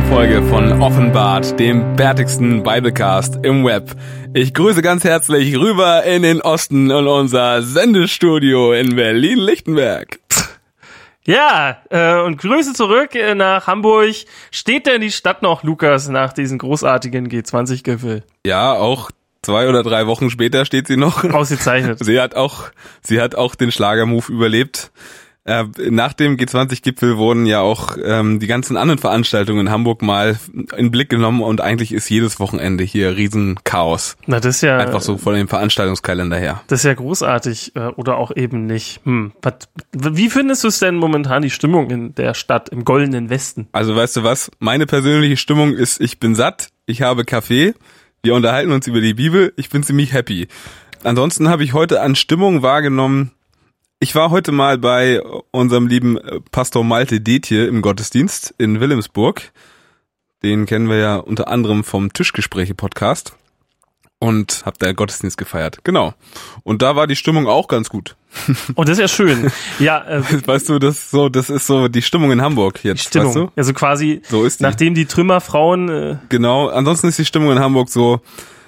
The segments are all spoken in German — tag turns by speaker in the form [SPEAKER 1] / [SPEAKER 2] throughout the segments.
[SPEAKER 1] Folge von Offenbart, dem bärtigsten Biblecast im Web. Ich grüße ganz herzlich rüber in den Osten und unser Sendestudio in Berlin-Lichtenberg.
[SPEAKER 2] Ja, und Grüße zurück nach Hamburg. Steht denn die Stadt noch, Lukas, nach diesem großartigen G20-Gipfel?
[SPEAKER 1] Ja, auch 2 oder 3 Wochen später steht sie noch.
[SPEAKER 2] Ausgezeichnet.
[SPEAKER 1] Sie hat auch den Schlagermove überlebt. Nach dem G20-Gipfel wurden ja auch die ganzen anderen Veranstaltungen in Hamburg mal in den Blick genommen und eigentlich ist jedes Wochenende hier Riesenchaos.
[SPEAKER 2] Na, das ist ja
[SPEAKER 1] einfach so von dem Veranstaltungskalender her.
[SPEAKER 2] Das ist ja großartig oder auch eben nicht. Wie findest du es denn momentan, die Stimmung in der Stadt, im goldenen Westen?
[SPEAKER 1] Also weißt du was, meine persönliche Stimmung ist, ich bin satt, ich habe Kaffee, wir unterhalten uns über die Bibel, ich bin ziemlich happy. Ansonsten habe ich heute an Stimmung wahrgenommen. Ich war heute mal bei unserem lieben Pastor Malte Detje im Gottesdienst in Wilhelmsburg. Den kennen wir ja unter anderem vom Tischgespräche-Podcast und hab da Gottesdienst gefeiert. Genau. Und da war die Stimmung auch ganz gut.
[SPEAKER 2] Oh, das ist ja schön. Ja,
[SPEAKER 1] weißt du, das ist so die Stimmung in Hamburg jetzt.
[SPEAKER 2] Die Stimmung.
[SPEAKER 1] Weißt du?
[SPEAKER 2] Also quasi,
[SPEAKER 1] so ist die.
[SPEAKER 2] Nachdem die Trümmerfrauen...
[SPEAKER 1] Genau, ansonsten ist die Stimmung in Hamburg so,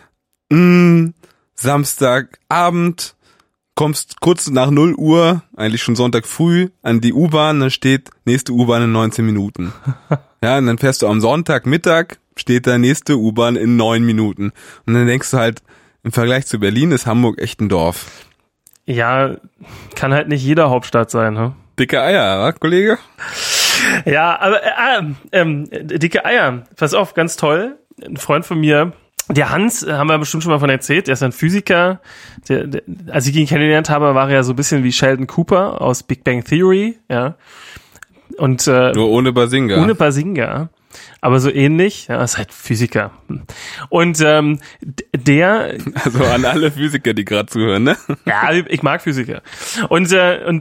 [SPEAKER 1] Samstagabend, kommst kurz nach 0 Uhr, eigentlich schon Sonntag früh, an die U-Bahn, da steht nächste U-Bahn in 19 Minuten. Ja, und dann fährst du am Sonntagmittag, steht da nächste U-Bahn in 9 Minuten. Und dann denkst du halt, im Vergleich zu Berlin ist Hamburg echt ein Dorf.
[SPEAKER 2] Ja, kann halt nicht jeder Hauptstadt sein, ne?
[SPEAKER 1] Dicke Eier, oder, Kollege?
[SPEAKER 2] Ja, aber dicke Eier, pass auf, ganz toll. Ein Freund von mir, der Hans, haben wir bestimmt schon mal von erzählt, der ist ein Physiker. Als ich ihn kennengelernt habe, war er ja so ein bisschen wie Sheldon Cooper aus Big Bang Theory, ja. Und
[SPEAKER 1] nur ohne Basinga.
[SPEAKER 2] Ohne Basinga. Aber so ähnlich, ja, ist halt Physiker. Und der...
[SPEAKER 1] Also an alle Physiker, die gerade zuhören, ne?
[SPEAKER 2] Ja, ich mag Physiker. Und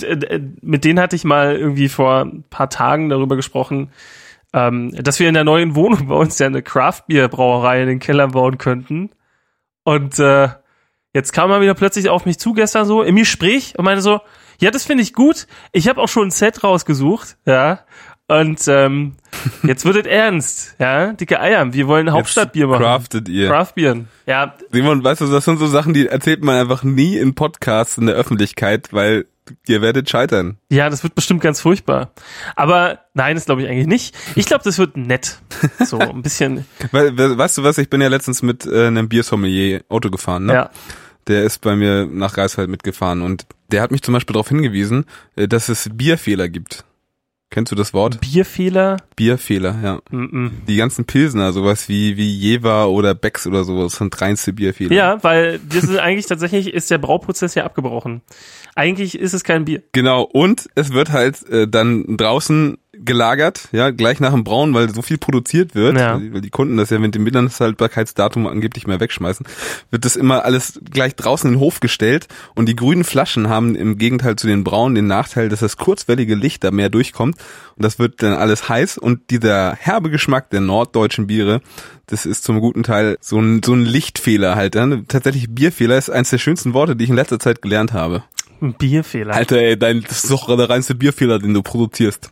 [SPEAKER 2] mit denen hatte ich mal irgendwie vor ein paar Tagen darüber gesprochen, dass wir in der neuen Wohnung bei uns ja eine Craft-Bier-Brauerei in den Keller bauen könnten. Und jetzt kam er wieder plötzlich auf mich zu gestern so im Gespräch und meinte so, ja, das finde ich gut. Ich habe auch schon ein Set rausgesucht, ja. Und jetzt wird es ernst, ja. Dicke Eier, wir wollen Hauptstadtbier machen.
[SPEAKER 1] Craftet ihr.
[SPEAKER 2] Craftbieren, ja.
[SPEAKER 1] Simon, weißt du, das sind so Sachen, die erzählt man einfach nie in Podcasts in der Öffentlichkeit, weil ihr werdet scheitern.
[SPEAKER 2] Ja, das wird bestimmt ganz furchtbar. Aber nein, das glaube ich eigentlich nicht. Ich glaube, das wird nett. So ein bisschen.
[SPEAKER 1] Weißt du was, ich bin ja letztens mit einem Biersommelier Auto gefahren, ne? Ja. Der ist bei mir nach Greifswald mitgefahren und der hat mich zum Beispiel darauf hingewiesen, dass es Bierfehler gibt. Kennst du das Wort?
[SPEAKER 2] Bierfehler?
[SPEAKER 1] Bierfehler, ja. Die ganzen Pilsner, sowas wie Jever oder Becks oder sowas, sind reinste Bierfehler.
[SPEAKER 2] Ja, weil das ist eigentlich tatsächlich, ist der Brauprozess ja abgebrochen. Eigentlich ist es kein Bier.
[SPEAKER 1] Genau, und es wird halt dann draußen gelagert, ja, gleich nach dem Brauen, weil so viel produziert wird,
[SPEAKER 2] ja.
[SPEAKER 1] Weil die Kunden das ja mit dem Mindesthaltbarkeitsdatum angeblich mehr wegschmeißen, wird das immer alles gleich draußen in den Hof gestellt und die grünen Flaschen haben im Gegenteil zu den braunen den Nachteil, dass das kurzwellige Licht da mehr durchkommt und das wird dann alles heiß und dieser herbe Geschmack der norddeutschen Biere, das ist zum guten Teil so ein Lichtfehler halt. Tatsächlich Bierfehler ist eines der schönsten Worte, die ich in letzter Zeit gelernt habe.
[SPEAKER 2] Ein Bierfehler.
[SPEAKER 1] Alter, ey, das ist doch der reinste Bierfehler, den du produzierst.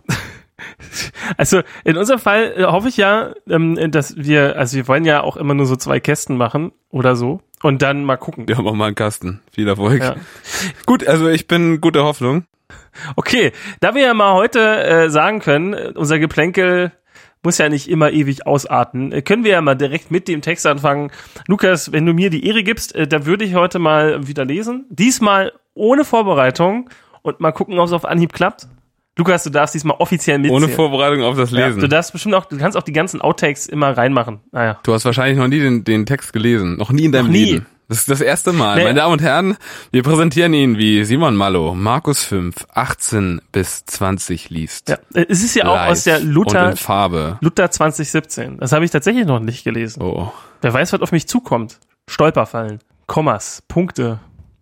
[SPEAKER 2] Also in unserem Fall hoffe ich ja, dass wir wollen ja auch immer nur so 2 Kästen machen oder so und dann mal gucken.
[SPEAKER 1] Ja, mach mal einen Kasten. Viel Erfolg. Ja. Gut, also ich bin guter Hoffnung.
[SPEAKER 2] Okay, da wir ja mal heute sagen können, unser Geplänkel muss ja nicht immer ewig ausarten, können wir ja mal direkt mit dem Text anfangen. Lukas, wenn du mir die Ehre gibst, da würde ich heute mal wieder lesen. Diesmal ohne Vorbereitung und mal gucken, ob es auf Anhieb klappt. Lukas, du darfst diesmal offiziell mitzählen.
[SPEAKER 1] Ohne Vorbereitung auf das Lesen.
[SPEAKER 2] Ja, du darfst bestimmt auch, du kannst auch die ganzen Outtakes immer reinmachen. Naja.
[SPEAKER 1] Du hast wahrscheinlich noch nie den Text gelesen. Noch nie in deinem Leben. Das ist das erste Mal. Nee. Meine Damen und Herren, wir präsentieren ihn, wie Simon Mallow, Markus 5, 18 bis 20 liest.
[SPEAKER 2] Ja, es ist ja auch aus der Luther,
[SPEAKER 1] und in Farbe.
[SPEAKER 2] Luther 2017. Das habe ich tatsächlich noch nicht gelesen.
[SPEAKER 1] Oh.
[SPEAKER 2] Wer weiß, was auf mich zukommt. Stolperfallen, Kommas, Punkte.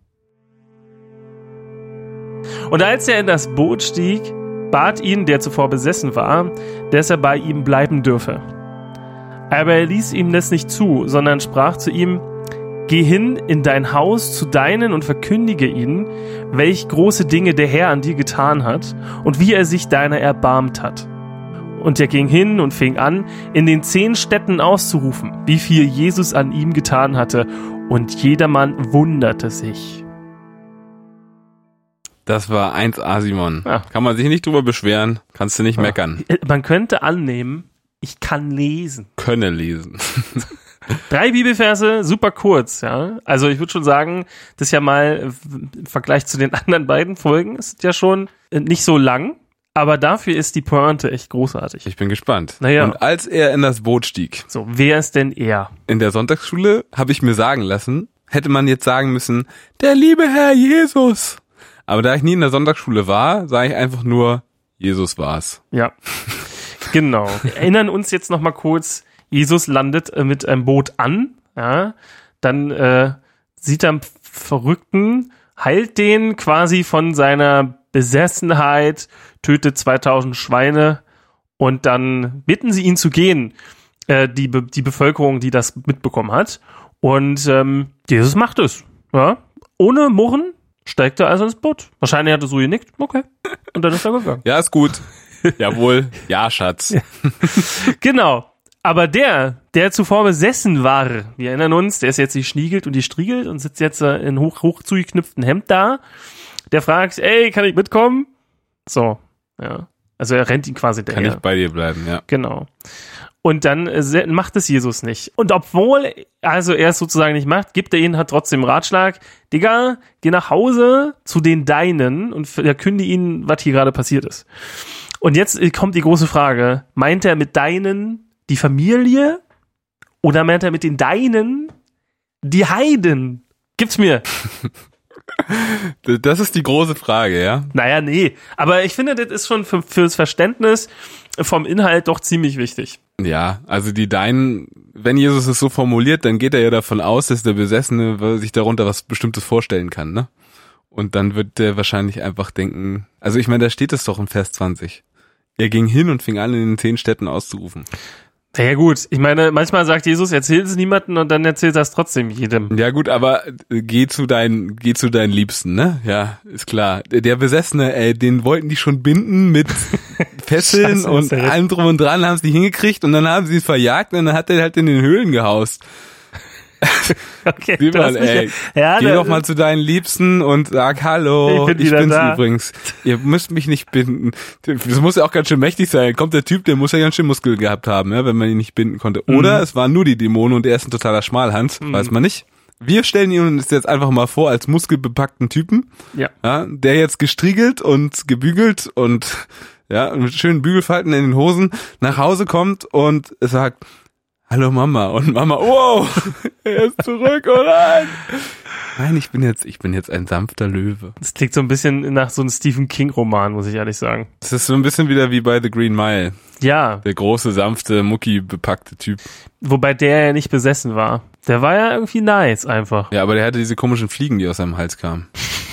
[SPEAKER 2] Und als er in das Boot stieg, bat ihn, der zuvor besessen war, dass er bei ihm bleiben dürfe. Aber er ließ ihm das nicht zu, sondern sprach zu ihm: Geh hin in dein Haus zu deinen und verkündige ihnen, welch große Dinge der Herr an dir getan hat und wie er sich deiner erbarmt hat. Und er ging hin und fing an, in den 10 Städten auszurufen, wie viel Jesus an ihm getan hatte. Und jedermann wunderte sich.
[SPEAKER 1] Das war 1A, Simon.
[SPEAKER 2] Ja.
[SPEAKER 1] Kann man sich nicht drüber beschweren, kannst du nicht meckern.
[SPEAKER 2] Man könnte annehmen, ich kann lesen.
[SPEAKER 1] Könne lesen.
[SPEAKER 2] 3 Bibelverse, super kurz, ja. Also ich würde schon sagen, das ist ja mal im Vergleich zu den anderen beiden Folgen, ist ja schon nicht so lang, aber dafür ist die Pointe echt großartig.
[SPEAKER 1] Ich bin gespannt.
[SPEAKER 2] Naja.
[SPEAKER 1] Und als er in das Boot stieg,
[SPEAKER 2] So, wer ist denn er?
[SPEAKER 1] in der Sonntagsschule, habe ich mir sagen lassen, hätte man jetzt sagen müssen, der liebe Herr Jesus. Aber da ich nie in der Sonntagsschule war, sage ich einfach nur, Jesus war's.
[SPEAKER 2] Ja, genau. Wir erinnern uns jetzt noch mal kurz, Jesus landet mit einem Boot an, ja, dann sieht er einen Verrückten, heilt den quasi von seiner Besessenheit, tötet 2000 Schweine und dann bitten sie ihn zu gehen, die Bevölkerung, die das mitbekommen hat. Und Jesus macht es, ja, ohne Murren. Steigt er also ins Boot. Wahrscheinlich hat er so genickt. Okay. Und dann ist er gegangen.
[SPEAKER 1] Ja, ist gut. Jawohl. Ja, Schatz.
[SPEAKER 2] Ja. Genau. Aber der zuvor besessen war, wir erinnern uns, der ist jetzt geschniegelt und gestriegelt und sitzt jetzt in hoch zugeknüpften Hemd da. Der fragt, ey, kann ich mitkommen? So, ja. Also er rennt ihn quasi hinterher.
[SPEAKER 1] Kann ich bei dir bleiben, ja.
[SPEAKER 2] Genau. Und dann macht es Jesus nicht. Und obwohl also er es sozusagen nicht macht, gibt er ihnen halt trotzdem Ratschlag. Digga, geh nach Hause zu den Deinen und verkünde ihnen, was hier gerade passiert ist. Und jetzt kommt die große Frage. Meint er mit Deinen die Familie oder meint er mit den Deinen die Heiden? Gibt's mir.
[SPEAKER 1] Das ist die große Frage, ja?
[SPEAKER 2] Naja, nee. Aber ich finde, das ist schon fürs Verständnis vom Inhalt doch ziemlich wichtig.
[SPEAKER 1] Ja, also die Deinen, wenn Jesus es so formuliert, dann geht er ja davon aus, dass der Besessene sich darunter was Bestimmtes vorstellen kann, ne? Und dann wird der wahrscheinlich einfach denken, also ich meine, da steht es doch im Vers 20. Er ging hin und fing an, in den 10 Städten auszurufen.
[SPEAKER 2] Ja gut, ich meine, manchmal sagt Jesus, erzähl es niemandem und dann erzählt er es trotzdem jedem.
[SPEAKER 1] Ja gut, aber geh zu deinen Liebsten, ne? Ja, ist klar. Der Besessene, den wollten die schon binden mit Fesseln
[SPEAKER 2] Scheiße,
[SPEAKER 1] und allem drum und dran, haben sie hingekriegt und dann haben sie ihn verjagt und dann hat er halt in den Höhlen gehaust.
[SPEAKER 2] Okay,
[SPEAKER 1] Sieh mal, ey, geh doch mal zu deinen Liebsten und sag Hallo, ich bin's
[SPEAKER 2] da.
[SPEAKER 1] übrigens. Ihr müsst mich nicht binden. Das muss ja auch ganz schön mächtig sein. Kommt der Typ, der muss ja ganz schön Muskeln gehabt haben, ja, wenn man ihn nicht binden konnte. Oder es waren nur die Dämonen und er ist ein totaler Schmalhans, weiß man nicht. Wir stellen ihn uns jetzt einfach mal vor als muskelbepackten Typen,
[SPEAKER 2] ja,
[SPEAKER 1] der jetzt gestriegelt und gebügelt und mit schönen Bügelfalten in den Hosen nach Hause kommt und sagt, hallo Mama. Und Mama, wow, er ist zurück, oh nein. Nein, ich bin jetzt ein sanfter Löwe.
[SPEAKER 2] das klingt so ein bisschen nach so einem Stephen King-Roman, muss ich ehrlich sagen.
[SPEAKER 1] Das ist so ein bisschen wieder wie bei The Green Mile.
[SPEAKER 2] Ja.
[SPEAKER 1] Der große, sanfte, mucki-bepackte Typ.
[SPEAKER 2] Wobei der ja nicht besessen war. Der war ja irgendwie nice einfach.
[SPEAKER 1] Ja, aber der hatte diese komischen Fliegen, die aus seinem Hals kamen.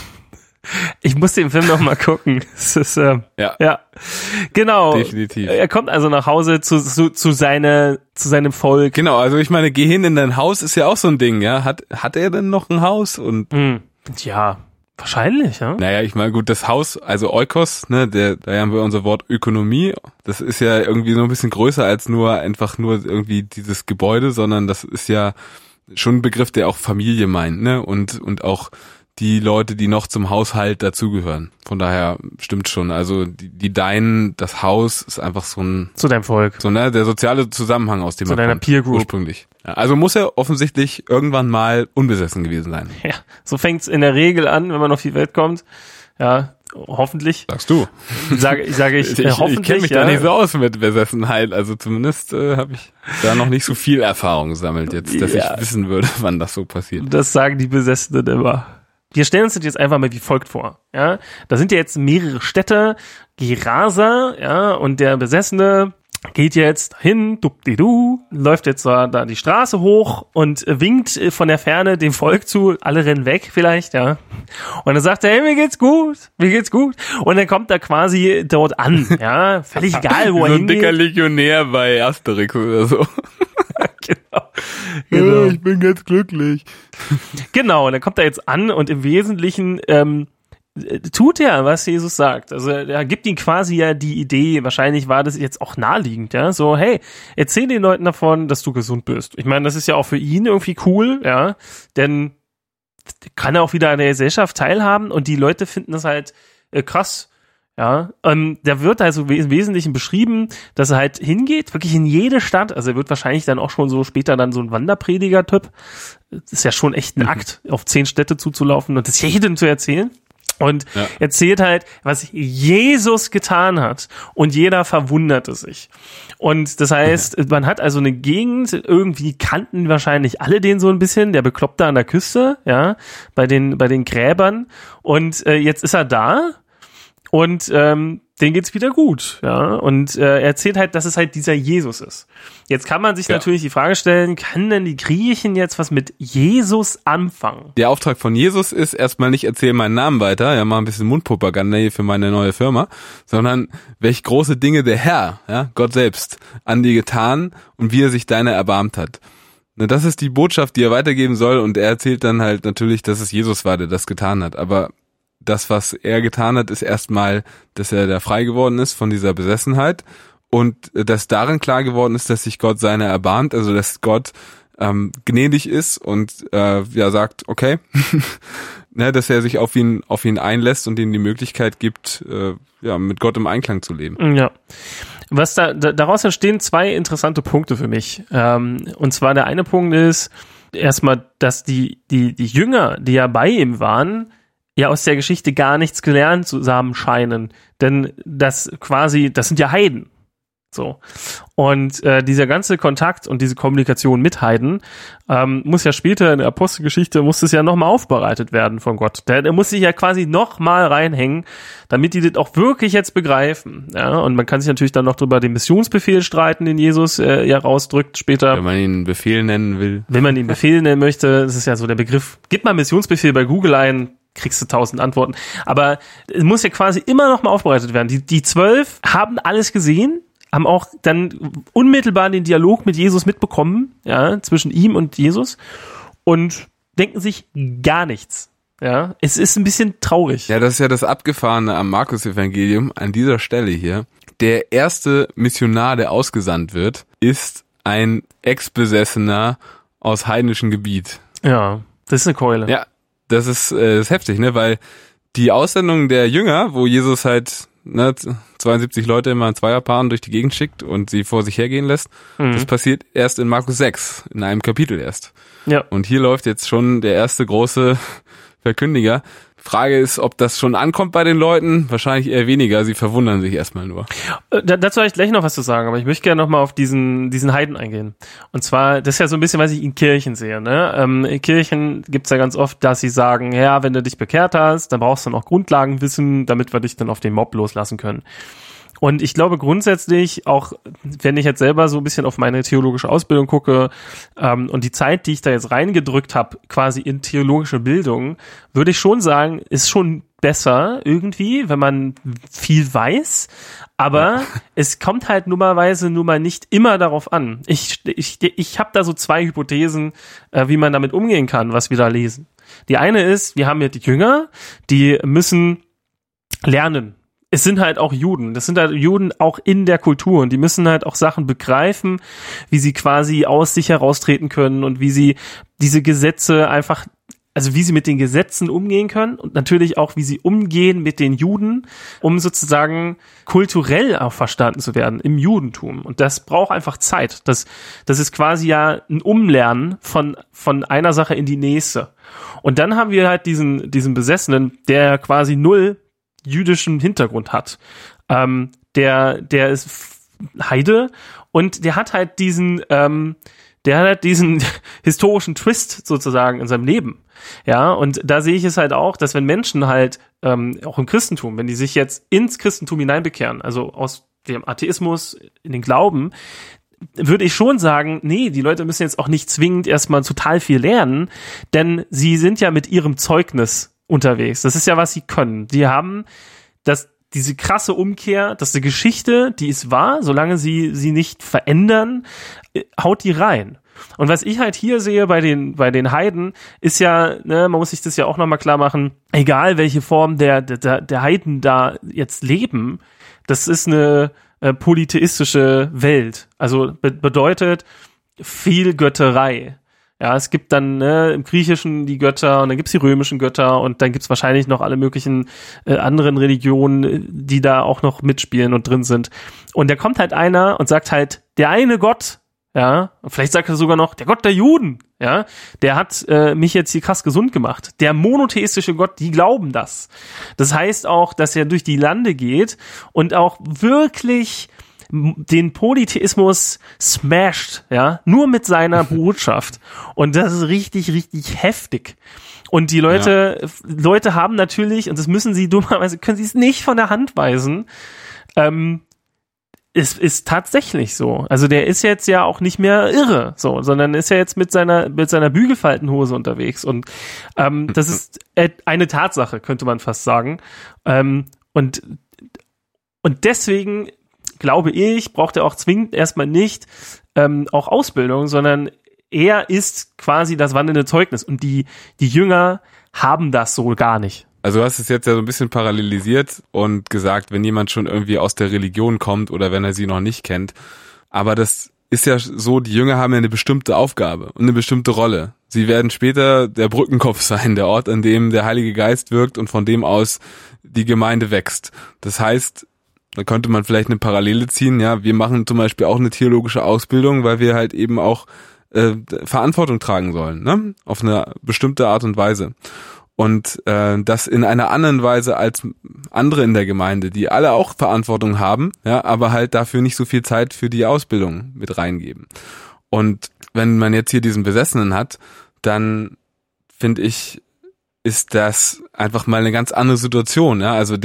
[SPEAKER 2] Ich muss den Film noch mal gucken. Das ist, ja. Genau.
[SPEAKER 1] Definitiv.
[SPEAKER 2] Er kommt also nach Hause zu seinem Volk.
[SPEAKER 1] Genau, also ich meine, geh hin in dein Haus ist ja auch so ein Ding, ja. Hat er denn noch ein Haus? Und
[SPEAKER 2] ja, wahrscheinlich, ja.
[SPEAKER 1] Naja, ich meine, gut, das Haus, also Oikos, ne, da haben wir unser Wort Ökonomie. Das ist ja irgendwie so ein bisschen größer als nur irgendwie dieses Gebäude, sondern das ist ja schon ein Begriff, der auch Familie meint, ne, und auch die Leute, die noch zum Haushalt dazugehören. Von daher stimmt schon. Also die Deinen, das Haus ist einfach so ein...
[SPEAKER 2] Zu deinem Volk.
[SPEAKER 1] So, ne, der soziale Zusammenhang, aus dem
[SPEAKER 2] zu
[SPEAKER 1] man
[SPEAKER 2] deiner
[SPEAKER 1] kommt,
[SPEAKER 2] Peer Group.
[SPEAKER 1] ursprünglich. Ja, also muss er offensichtlich irgendwann mal unbesessen gewesen sein.
[SPEAKER 2] Ja, so fängt's in der Regel an, wenn man auf die Welt kommt. Ja, hoffentlich.
[SPEAKER 1] Sagst du?
[SPEAKER 2] Sage ich hoffentlich.
[SPEAKER 1] Ich kenne mich da nicht so aus mit Besessenheit. Also zumindest habe ich da noch nicht so viel Erfahrung gesammelt jetzt, dass ich wissen würde, wann das so passiert.
[SPEAKER 2] Das sagen die Besessenen immer. Wir stellen uns das jetzt einfach mal wie folgt vor. Ja, da sind ja jetzt mehrere Städte, Gerasa, ja, und der Besessene geht jetzt hin, läuft jetzt da die Straße hoch und winkt von der Ferne dem Volk zu, alle rennen weg vielleicht, ja. Und dann sagt er, hey, mir geht's gut. Und dann kommt er quasi dort an, ja, völlig egal, wo er hingeht.
[SPEAKER 1] So ein dicker Legionär bei Asterix oder so.
[SPEAKER 2] Genau.
[SPEAKER 1] Ich bin ganz glücklich.
[SPEAKER 2] Genau, und dann kommt er jetzt an und im Wesentlichen tut er, was Jesus sagt. Also er gibt ihm quasi ja die Idee, wahrscheinlich war das jetzt auch naheliegend, ja, so, hey, erzähl den Leuten davon, dass du gesund bist. Ich meine, das ist ja auch für ihn irgendwie cool, ja, denn kann er auch wieder an der Gesellschaft teilhaben und die Leute finden das halt krass. Ja, da wird also im Wesentlichen beschrieben, dass er halt hingeht, wirklich in jede Stadt, also er wird wahrscheinlich dann auch schon so später dann so ein Wanderprediger-Typ. Das ist ja schon echt ein Akt, auf 10 Städte zuzulaufen und das jedem zu erzählen. Und erzählt halt, was Jesus getan hat. Und jeder verwunderte sich. Und das heißt, man hat also eine Gegend, irgendwie kannten wahrscheinlich alle den so ein bisschen, der Bekloppte an der Küste, ja, bei den Gräbern. Und jetzt ist er da. Und denen geht's wieder gut, ja. Und er erzählt halt, dass es halt dieser Jesus ist. Jetzt kann man sich natürlich die Frage stellen, kann denn die Griechen jetzt was mit Jesus anfangen?
[SPEAKER 1] Der Auftrag von Jesus ist erstmal nicht, erzähl meinen Namen weiter, ja, mach ein bisschen Mundpropaganda hier für meine neue Firma, sondern welch große Dinge der Herr, ja, Gott selbst, an dir getan und wie er sich deiner erbarmt hat. Na, das ist die Botschaft, die er weitergeben soll, und er erzählt dann halt natürlich, dass es Jesus war, der das getan hat, aber das, was er getan hat, ist erstmal, dass er da frei geworden ist von dieser Besessenheit und dass darin klar geworden ist, dass sich Gott seiner erbarmt, also dass Gott gnädig ist und sagt, okay, ne, dass er sich auf ihn einlässt und ihm die Möglichkeit gibt, mit Gott im Einklang zu leben.
[SPEAKER 2] Ja. Was daraus entstehen 2 interessante Punkte für mich. Und zwar der eine Punkt ist erstmal, dass die Jünger, die ja bei ihm waren, ja aus der Geschichte gar nichts gelernt zu haben scheinen. Denn das sind ja Heiden. So. Und dieser ganze Kontakt und diese Kommunikation mit Heiden muss ja später in der Apostelgeschichte, muss das ja nochmal aufbereitet werden von Gott. Der muss sich ja quasi nochmal reinhängen, damit die das auch wirklich jetzt begreifen. Ja, und man kann sich natürlich dann noch drüber den Missionsbefehl streiten, den Jesus rausdrückt später.
[SPEAKER 1] Wenn man ihn Befehl nennen will.
[SPEAKER 2] Wenn man ihn Befehl nennen möchte, das ist ja so der Begriff. Gib mal Missionsbefehl bei Google ein, kriegst du 1000 Antworten. Aber es muss ja quasi immer noch mal aufbereitet werden. Die 12 haben alles gesehen, haben auch dann unmittelbar den Dialog mit Jesus mitbekommen, ja, zwischen ihm und Jesus, und denken sich gar nichts. Ja, es ist ein bisschen traurig.
[SPEAKER 1] Ja, das ist ja das Abgefahrene am Markus-Evangelium an dieser Stelle hier. Der erste Missionar, der ausgesandt wird, ist ein Ex-Besessener aus heidnischem Gebiet.
[SPEAKER 2] Ja, das ist eine Keule.
[SPEAKER 1] Ja, das ist heftig, ne, weil die Aussendung der Jünger, wo Jesus halt 72 Leute immer in Zweierpaaren durch die Gegend schickt und sie vor sich hergehen lässt, das passiert erst in Markus 6, in einem Kapitel erst. Ja. Und hier läuft jetzt schon der erste große Verkündiger. Frage ist, ob das schon ankommt bei den Leuten. Wahrscheinlich eher weniger. Sie verwundern sich erstmal nur.
[SPEAKER 2] Dazu habe ich gleich noch was zu sagen, aber ich möchte gerne nochmal auf diesen Heiden eingehen. Und zwar, das ist ja so ein bisschen, was ich in Kirchen sehe. Ne? In Kirchen gibt's ja ganz oft, dass sie sagen, ja, wenn du dich bekehrt hast, dann brauchst du noch Grundlagenwissen, damit wir dich dann auf den Mob loslassen können. Und ich glaube grundsätzlich, auch wenn ich jetzt selber so ein bisschen auf meine theologische Ausbildung gucke und die Zeit, die ich da jetzt reingedrückt habe, quasi in theologische Bildung, würde ich schon sagen, ist schon besser irgendwie, wenn man viel weiß. Aber es kommt halt nummerweise nun mal nicht immer darauf an. Ich habe da so 2 Hypothesen, wie man damit umgehen kann, was wir da lesen. Die eine ist, wir haben ja die Jünger, die müssen lernen. Es sind halt auch Juden. Das sind halt Juden auch in der Kultur. Und die müssen halt auch Sachen begreifen, wie sie quasi aus sich heraustreten können und wie sie diese Gesetze einfach, also wie sie mit den Gesetzen umgehen können und natürlich auch, wie sie umgehen mit den Juden, um sozusagen kulturell auch verstanden zu werden im Judentum. Und das braucht einfach Zeit. Das ist quasi ja ein Umlernen von einer Sache in die nächste. Und dann haben wir halt diesen Besessenen, der quasi null jüdischen Hintergrund hat. Der ist Heide und der hat halt diesen historischen Twist sozusagen in seinem Leben. Ja, und da sehe ich es halt auch, dass wenn Menschen halt auch im Christentum, wenn die sich jetzt ins Christentum hineinbekehren, also aus dem Atheismus in den Glauben, würde ich schon sagen, nee, die Leute müssen jetzt auch nicht zwingend erstmal total viel lernen, denn sie sind ja mit ihrem Zeugnis unterwegs. Das ist ja, was sie können. Die haben diese krasse Umkehr, dass die Geschichte, die ist wahr, solange sie nicht verändern, haut die rein. Und was ich halt hier sehe bei den Heiden, ist ja, ne, man muss sich das ja auch nochmal klar machen, egal welche Form der Heiden da jetzt leben, das ist eine polytheistische Welt. Also bedeutet viel Götterei. Ja, es gibt dann im Griechischen die Götter und dann gibt's die römischen Götter und dann gibt's wahrscheinlich noch alle möglichen anderen Religionen, die da auch noch mitspielen und drin sind. Und da kommt halt einer und sagt halt, der eine Gott, ja, und vielleicht sagt er sogar noch, der Gott der Juden, ja, der hat mich jetzt hier krass gesund gemacht. Der monotheistische Gott, die glauben das. Das heißt auch, dass er durch die Lande geht und auch wirklich den Polytheismus smasht, ja, nur mit seiner Botschaft. Und das ist richtig, richtig heftig. Und die Leute haben natürlich, und das müssen sie dummerweise, können sie es nicht von der Hand weisen, es ist tatsächlich so. Also der ist jetzt ja auch nicht mehr irre, so, sondern ist ja jetzt mit seiner Bügelfaltenhose unterwegs. Und das ist eine Tatsache, könnte man fast sagen. Und deswegen glaube ich, braucht er auch zwingend erstmal nicht auch Ausbildung, sondern er ist quasi das wandelnde Zeugnis. Und die Jünger haben das so gar nicht.
[SPEAKER 1] Also du hast es jetzt ja so ein bisschen parallelisiert und gesagt, wenn jemand schon irgendwie aus der Religion kommt oder wenn er sie noch nicht kennt. Aber das ist ja so, die Jünger haben ja eine bestimmte Aufgabe und eine bestimmte Rolle. Sie werden später der Brückenkopf sein, der Ort, an dem der Heilige Geist wirkt und von dem aus die Gemeinde wächst. Das heißt, da könnte man vielleicht eine Parallele ziehen. Ja, wir machen zum Beispiel auch eine theologische Ausbildung, weil wir halt eben auch Verantwortung tragen sollen, ne? Auf eine bestimmte Art und Weise. Und das in einer anderen Weise als andere in der Gemeinde, die alle auch Verantwortung haben, ja, aber halt dafür nicht so viel Zeit für die Ausbildung mit reingeben. Und wenn man jetzt hier diesen Besessenen hat, dann finde ich, ist das einfach mal eine ganz andere Situation, ja, also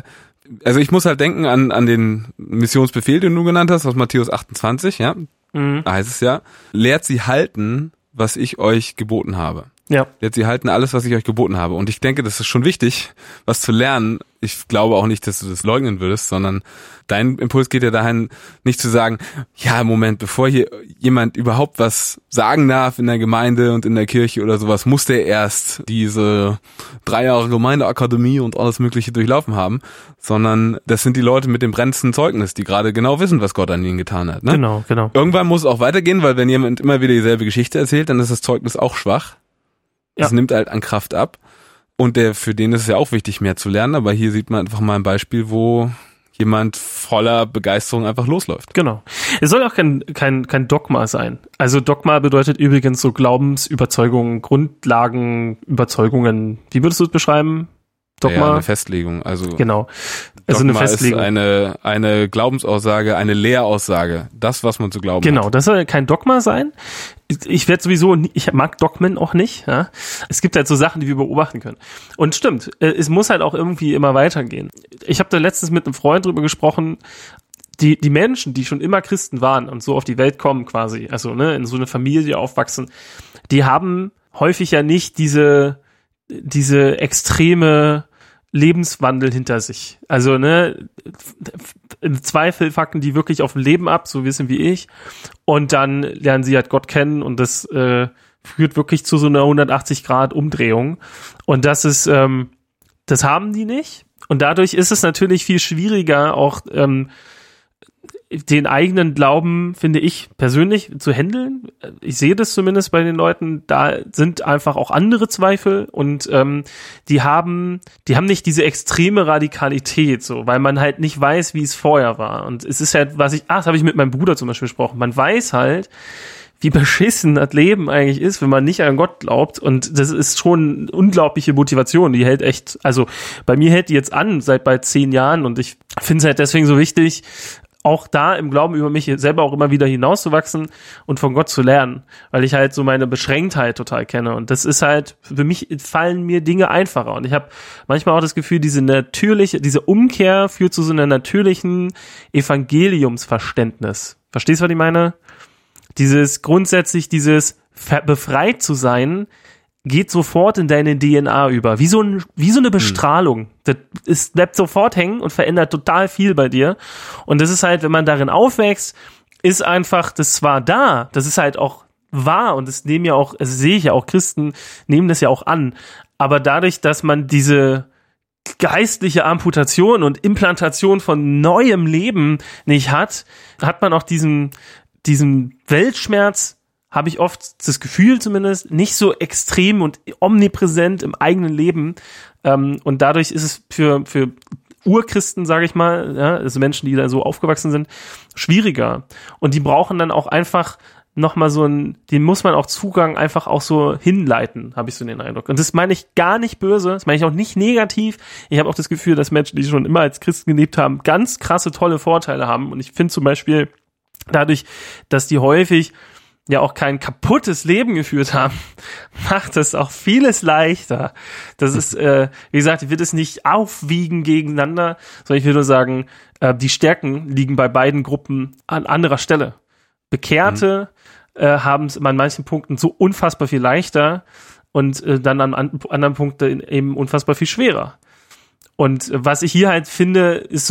[SPEAKER 1] ich muss halt denken an den Missionsbefehl, den du genannt hast, aus Matthäus 28, ja, da heißt es ja, lehrt sie halten, was ich euch geboten habe.
[SPEAKER 2] Ja.
[SPEAKER 1] Jetzt, sie halten alles, was ich euch geboten habe. Und ich denke, das ist schon wichtig, was zu lernen. Ich glaube auch nicht, dass du das leugnen würdest, sondern dein Impuls geht ja dahin, nicht zu sagen, ja, Moment, bevor hier jemand überhaupt was sagen darf in der Gemeinde und in der Kirche oder sowas, muss der erst diese 3 Jahre Gemeindeakademie und alles Mögliche durchlaufen haben, sondern das sind die Leute mit dem brennendsten Zeugnis, die gerade genau wissen, was Gott an ihnen getan hat. Ne?
[SPEAKER 2] Genau.
[SPEAKER 1] Irgendwann muss es auch weitergehen, weil wenn jemand immer wieder dieselbe Geschichte erzählt, dann ist das Zeugnis auch schwach. Es nimmt halt an Kraft ab und für den ist es ja auch wichtig, mehr zu lernen, aber hier sieht man einfach mal ein Beispiel, wo jemand voller Begeisterung einfach losläuft.
[SPEAKER 2] Genau. Es soll auch kein Dogma sein. Also Dogma bedeutet übrigens so Glaubensüberzeugungen, Grundlagen, Überzeugungen. Wie würdest du es beschreiben? Dogma?
[SPEAKER 1] Ja, eine Festlegung. Also
[SPEAKER 2] genau. Also
[SPEAKER 1] Dogma
[SPEAKER 2] eine Festlegung.
[SPEAKER 1] Ist eine Glaubensaussage, eine Lehraussage. Das, was man zu glauben hat.
[SPEAKER 2] Genau, das soll kein Dogma sein. Ich mag Dogmen auch nicht. Ja? Es gibt halt so Sachen, die wir beobachten können. Und stimmt, es muss halt auch irgendwie immer weitergehen. Ich habe da letztens mit einem Freund drüber gesprochen, die Menschen, die schon immer Christen waren und so auf die Welt kommen quasi, also ne, in so eine Familie aufwachsen, die haben häufig ja nicht diese extreme Lebenswandel hinter sich. Also, ne, im Zweifel fucken die wirklich auf ein Leben ab, so wissen wie ich. Und dann lernen sie halt Gott kennen und das führt wirklich zu so einer 180-Grad-Umdrehung. Und das ist, das haben die nicht. Und dadurch ist es natürlich viel schwieriger, auch den eigenen Glauben, finde ich persönlich, zu handeln. Ich sehe das zumindest bei den Leuten, da sind einfach auch andere Zweifel und die haben nicht diese extreme Radikalität, so, weil man halt nicht weiß, wie es vorher war. Und es ist halt, das habe ich mit meinem Bruder zum Beispiel gesprochen, man weiß halt, wie beschissen das Leben eigentlich ist, wenn man nicht an Gott glaubt. Und das ist schon eine unglaubliche Motivation. Die hält echt, also bei mir hält die jetzt an, seit bald 10 Jahren. Und ich finde es halt deswegen so wichtig, auch da im Glauben über mich selber auch immer wieder hinauszuwachsen und von Gott zu lernen, weil ich halt so meine Beschränktheit total kenne. Und das ist halt, für mich fallen mir Dinge einfacher. Und ich habe manchmal auch das Gefühl, diese Umkehr führt zu so einer natürlichen Evangeliumsverständnis. Verstehst du, was ich meine? Dieses befreit zu sein, geht sofort in deine DNA über, wie so eine Bestrahlung. Das bleibt sofort hängen und verändert total viel bei dir. Und das ist halt, wenn man darin aufwächst, ist einfach das zwar da, das ist halt auch wahr und das nehmen ja auch, also sehe ich ja auch, Christen nehmen das ja auch an. Aber dadurch, dass man diese geistliche Amputation und Implantation von neuem Leben nicht hat, hat man auch diesen Weltschmerz, habe ich oft das Gefühl zumindest, nicht so extrem und omnipräsent im eigenen Leben. Und dadurch ist es für Urchristen, sage ich mal, ja, also Menschen, die da so aufgewachsen sind, schwieriger. Und die brauchen dann auch einfach nochmal den muss man auch Zugang einfach auch so hinleiten, habe ich so den Eindruck. Und das meine ich gar nicht böse, das meine ich auch nicht negativ. Ich habe auch das Gefühl, dass Menschen, die schon immer als Christen gelebt haben, ganz krasse, tolle Vorteile haben. Und ich finde zum Beispiel dadurch, dass die häufig ja auch kein kaputtes Leben geführt haben, macht das auch vieles leichter. Das ist, wie gesagt, ich will es nicht aufwiegen gegeneinander, sondern ich will nur sagen, die Stärken liegen bei beiden Gruppen an anderer Stelle. Bekehrte haben es an manchen Punkten so unfassbar viel leichter und dann an anderen Punkten eben unfassbar viel schwerer. Und was ich hier halt finde, ist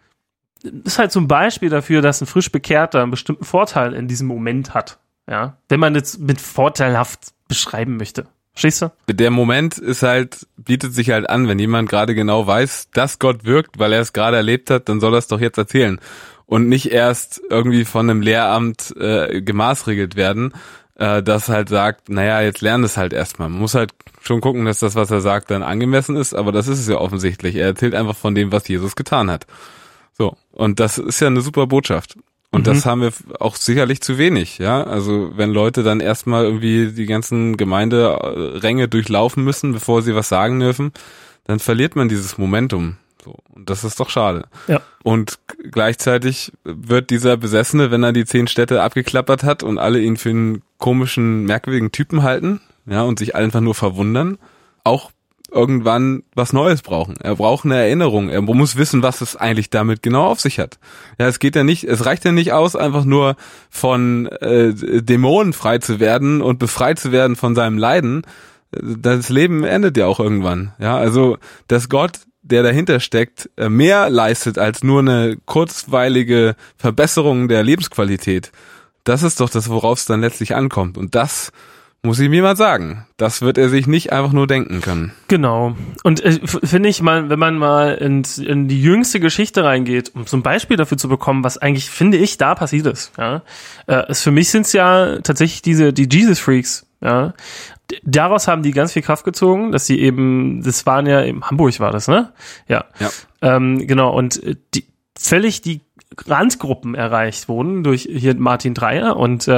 [SPEAKER 2] halt so ein Beispiel dafür, dass ein frisch Bekehrter einen bestimmten Vorteil in diesem Moment hat. Ja, wenn man jetzt mit vorteilhaft beschreiben möchte. Verstehst du?
[SPEAKER 1] Der Moment bietet sich halt an, wenn jemand gerade genau weiß, dass Gott wirkt, weil er es gerade erlebt hat, dann soll er es doch jetzt erzählen. Und nicht erst irgendwie von einem Lehramt gemaßregelt werden, das halt sagt, naja, jetzt lern es halt erstmal. Man muss halt schon gucken, dass das, was er sagt, dann angemessen ist, aber das ist es ja offensichtlich. Er erzählt einfach von dem, was Jesus getan hat. So, und das ist ja eine super Botschaft. Und das haben wir auch sicherlich zu wenig, ja. Also wenn Leute dann erstmal irgendwie die ganzen Gemeinderänge durchlaufen müssen, bevor sie was sagen dürfen, dann verliert man dieses Momentum. So. Und das ist doch schade.
[SPEAKER 2] Ja.
[SPEAKER 1] Und gleichzeitig wird dieser Besessene, wenn er die 10 Städte abgeklappert hat und alle ihn für einen komischen, merkwürdigen Typen halten, ja, und sich einfach nur verwundern, auch irgendwann was Neues brauchen. Er braucht eine Erinnerung. Er muss wissen, was es eigentlich damit genau auf sich hat. Ja, es reicht ja nicht aus, einfach nur von Dämonen frei zu werden und befreit zu werden von seinem Leiden. Das Leben endet ja auch irgendwann. Ja, also, dass Gott, der dahinter steckt, mehr leistet als nur eine kurzweilige Verbesserung der Lebensqualität. Das ist doch das, worauf es dann letztlich ankommt. Und das muss ich mir mal sagen. Das wird er sich nicht einfach nur denken können.
[SPEAKER 2] Genau. Und finde ich mal, wenn man mal in die jüngste Geschichte reingeht, um so ein Beispiel dafür zu bekommen, was eigentlich, finde ich, da passiert ist. Ja, für mich sind es ja tatsächlich die Jesus Freaks. Ja, daraus haben die ganz viel Kraft gezogen, dass sie eben, das waren ja in Hamburg war das, ne? Ja. Genau. Und die Randgruppen erreicht wurden durch hier Martin Dreyer und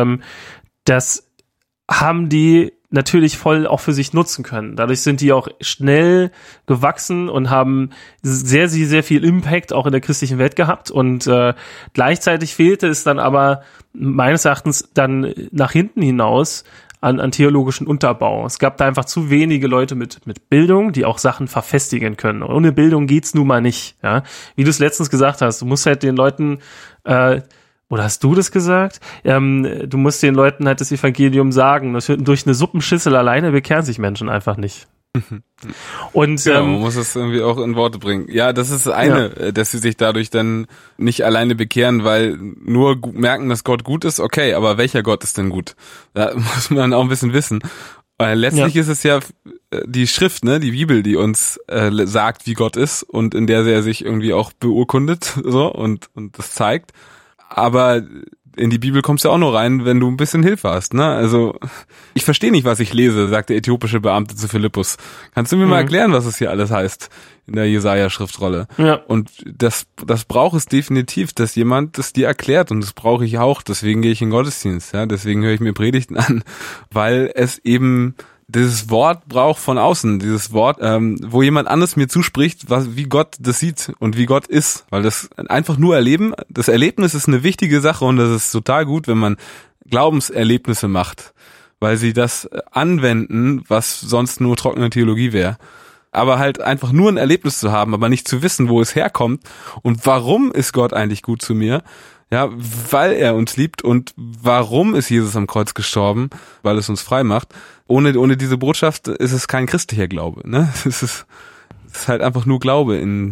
[SPEAKER 2] das haben die natürlich voll auch für sich nutzen können. Dadurch sind die auch schnell gewachsen und haben sehr, sehr, sehr viel Impact auch in der christlichen Welt gehabt und gleichzeitig fehlte es dann aber meines Erachtens dann nach hinten hinaus an theologischen Unterbau. Es gab da einfach zu wenige Leute mit Bildung, die auch Sachen verfestigen können. Ohne Bildung geht's nun mal nicht. Ja, wie du es letztens gesagt hast, du musst halt den Leuten oder hast du das gesagt? Du musst den Leuten halt das Evangelium sagen. Durch eine Suppenschüssel alleine bekehren sich Menschen einfach nicht. Und
[SPEAKER 1] ja, man muss es irgendwie auch in Worte bringen. Ja, das ist eine, dass sie sich dadurch dann nicht alleine bekehren, weil nur merken, dass Gott gut ist. Okay, aber welcher Gott ist denn gut? Da muss man auch ein bisschen wissen. Letztlich ist es ja die Schrift, ne, die Bibel, die uns sagt, wie Gott ist und in der er sich irgendwie auch beurkundet so und das zeigt. Aber in die Bibel kommst du auch nur rein, wenn du ein bisschen Hilfe hast, ne? Also, ich verstehe nicht, was ich lese, sagt der äthiopische Beamte zu Philippus. Kannst du mir mal erklären, was es hier alles heißt in der Jesaja-Schriftrolle? Ja. Und das braucht es definitiv, dass jemand das dir erklärt und das brauche ich auch. Deswegen gehe ich in den Gottesdienst, ja? Deswegen höre ich mir Predigten an, weil es eben dieses Wort braucht von außen, dieses Wort, wo jemand anderes mir zuspricht, wie Gott das sieht und wie Gott ist, weil das einfach nur erleben, das Erlebnis ist eine wichtige Sache und das ist total gut, wenn man Glaubenserlebnisse macht, weil sie das anwenden, was sonst nur trockene Theologie wäre. Aber halt einfach nur ein Erlebnis zu haben, aber nicht zu wissen, wo es herkommt und warum ist Gott eigentlich gut zu mir, ja, weil er uns liebt und warum ist Jesus am Kreuz gestorben, weil es uns frei macht. Ohne diese Botschaft ist es kein christlicher Glaube, ne? Es ist halt einfach nur Glaube in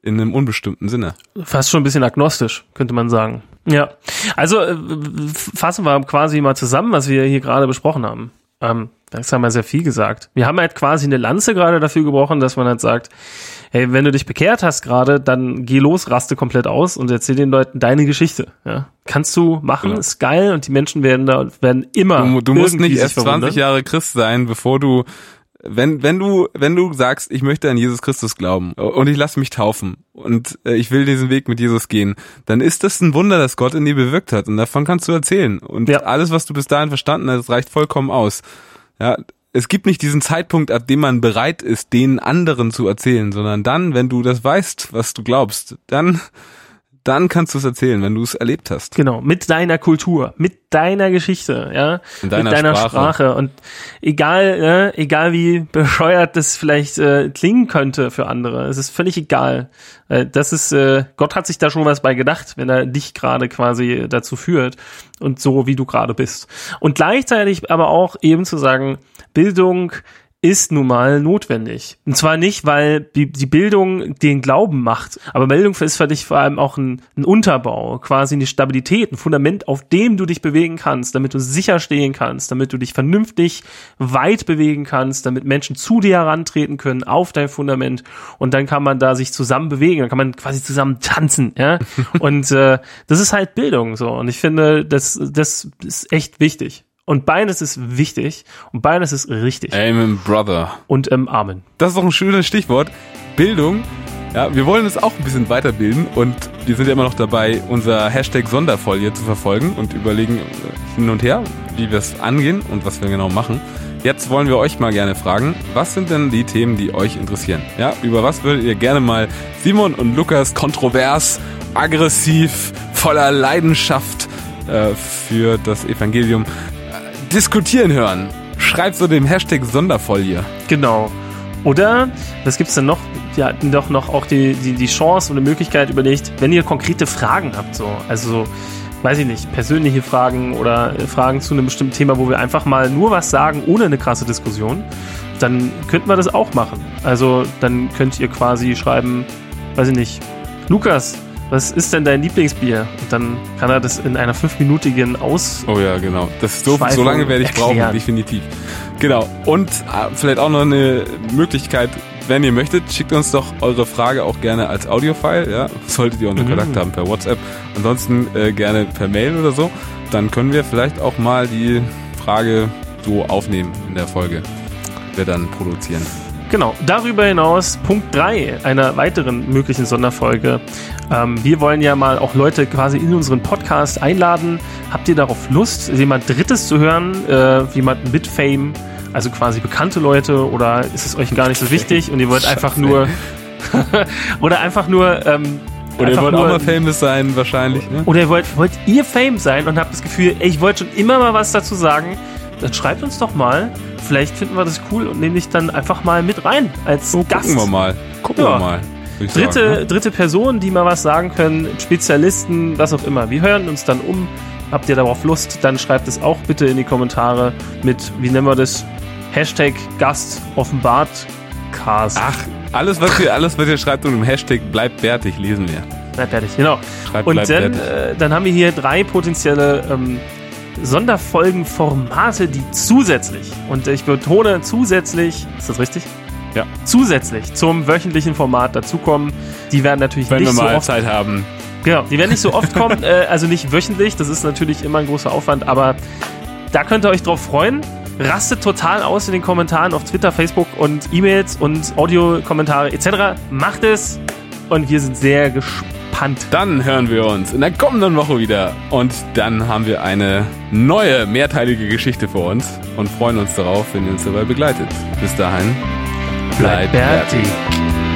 [SPEAKER 1] in einem unbestimmten Sinne.
[SPEAKER 2] Fast schon ein bisschen agnostisch, könnte man sagen. Ja, also fassen wir quasi mal zusammen, was wir hier gerade besprochen haben. Das haben wir sehr viel gesagt. Wir haben halt quasi eine Lanze gerade dafür gebrochen, dass man halt sagt, hey, wenn du dich bekehrt hast gerade, dann geh los, raste komplett aus und erzähl den Leuten deine Geschichte. Ja, kannst du machen, genau. Ist geil und die Menschen werden immer.
[SPEAKER 1] Du musst nicht erst 20 Jahre Christ sein, bevor du, wenn du sagst, ich möchte an Jesus Christus glauben und ich lasse mich taufen und ich will diesen Weg mit Jesus gehen, dann ist das ein Wunder, das Gott in dir bewirkt hat und davon kannst du erzählen. Und alles, was du bis dahin verstanden hast, reicht vollkommen aus. Ja, es gibt nicht diesen Zeitpunkt, ab dem man bereit ist, den anderen zu erzählen, sondern dann, wenn du das weißt, was du glaubst, dann kannst du es erzählen, wenn du es erlebt hast.
[SPEAKER 2] Genau, mit deiner Kultur, mit deiner Geschichte, ja,
[SPEAKER 1] mit deiner
[SPEAKER 2] Sprache. Und egal wie bescheuert das vielleicht klingen könnte für andere, es ist völlig egal. Gott hat sich da schon was bei gedacht, wenn er dich gerade quasi dazu führt und so, wie du gerade bist. Und gleichzeitig aber auch eben zu sagen, Bildung ist nun mal notwendig. Und zwar nicht, weil die Bildung den Glauben macht, aber Bildung ist für dich vor allem auch ein Unterbau, quasi eine Stabilität, ein Fundament, auf dem du dich bewegen kannst, damit du sicher stehen kannst, damit du dich vernünftig weit bewegen kannst, damit Menschen zu dir herantreten können auf dein Fundament und dann kann man da sich zusammen bewegen, dann kann man quasi zusammen tanzen, ja. Und das ist halt Bildung so. Und ich finde, das ist echt wichtig. Und beides ist wichtig und beides ist richtig.
[SPEAKER 1] Amen, Brother.
[SPEAKER 2] Und Amen.
[SPEAKER 1] Das ist auch ein schönes Stichwort. Bildung. Ja, wir wollen uns auch ein bisschen weiterbilden und wir sind ja immer noch dabei, unser Hashtag Sonderfolie zu verfolgen und überlegen hin und her, wie wir es angehen und was wir genau machen. Jetzt wollen wir euch mal gerne fragen, was sind denn die Themen, die euch interessieren? Ja, über was würdet ihr gerne mal Simon und Lukas kontrovers, aggressiv, voller Leidenschaft für das Evangelium diskutieren hören? Schreibt so dem Hashtag Sonderfolie.
[SPEAKER 2] Genau. Oder, was gibt's denn noch? Wir hatten doch noch auch die Chance oder Möglichkeit überlegt, wenn ihr konkrete Fragen habt, so, also, weiß ich nicht, persönliche Fragen oder Fragen zu einem bestimmten Thema, wo wir einfach mal nur was sagen, ohne eine krasse Diskussion, dann könnten wir das auch machen. Also, dann könnt ihr quasi schreiben, weiß ich nicht, Lukas, was ist denn dein Lieblingsbier? Und dann kann er das in einer 5-minütigen
[SPEAKER 1] Oh ja, genau. So lange werde ich brauchen, definitiv. Genau. Und vielleicht auch noch eine Möglichkeit, wenn ihr möchtet, schickt uns doch eure Frage auch gerne als Audiofile. Ja? Solltet ihr unseren Kontakt haben per WhatsApp. Ansonsten gerne per Mail oder so. Dann können wir vielleicht auch mal die Frage so aufnehmen in der Folge. Wir dann produzieren.
[SPEAKER 2] Genau, darüber hinaus Punkt 3 einer weiteren möglichen Sonderfolge. Wir wollen ja mal auch Leute quasi in unseren Podcast einladen. Habt ihr darauf Lust, jemand Drittes zu hören? Jemanden mit Fame, also quasi bekannte Leute, oder ist es euch gar nicht so wichtig und ihr wollt einfach nur oder ihr wollt auch mal famous sein wahrscheinlich, ne? Oder wollt ihr famous sein und habt das Gefühl, ey, ich wollte schon immer mal was dazu sagen, dann schreibt uns doch mal. Vielleicht finden wir das cool und nehmen dich dann einfach mal mit rein als Gast.
[SPEAKER 1] Gucken wir mal.
[SPEAKER 2] Dritte Personen, die mal was sagen können, Spezialisten, was auch immer. Wir hören uns dann um. Habt ihr darauf Lust, dann schreibt es auch bitte in die Kommentare mit, wie nennen wir das? Hashtag Gast offenbart Cast.
[SPEAKER 1] Ach, alles was ihr schreibt und im Hashtag bleibt bärtig, lesen wir.
[SPEAKER 2] Bleibt bärtig, genau. Und dann haben wir hier 3 potenzielle Sonderfolgenformate, die zusätzlich, und ich betone zusätzlich, ist das richtig?
[SPEAKER 1] Ja.
[SPEAKER 2] Zusätzlich zum wöchentlichen Format dazukommen. Die werden natürlich
[SPEAKER 1] wenn
[SPEAKER 2] nicht
[SPEAKER 1] wir
[SPEAKER 2] so
[SPEAKER 1] mal
[SPEAKER 2] oft
[SPEAKER 1] Zeit haben.
[SPEAKER 2] Genau, die werden nicht so oft kommen, also nicht wöchentlich, das ist natürlich immer ein großer Aufwand, aber da könnt ihr euch drauf freuen. Rastet total aus in den Kommentaren auf Twitter, Facebook und E-Mails und Audiokommentare etc. Macht es und wir sind sehr gespannt.
[SPEAKER 1] Dann hören wir uns in der kommenden Woche wieder und dann haben wir eine neue, mehrteilige Geschichte vor uns und freuen uns darauf, wenn ihr uns dabei begleitet. Bis dahin, bleibt bärtig.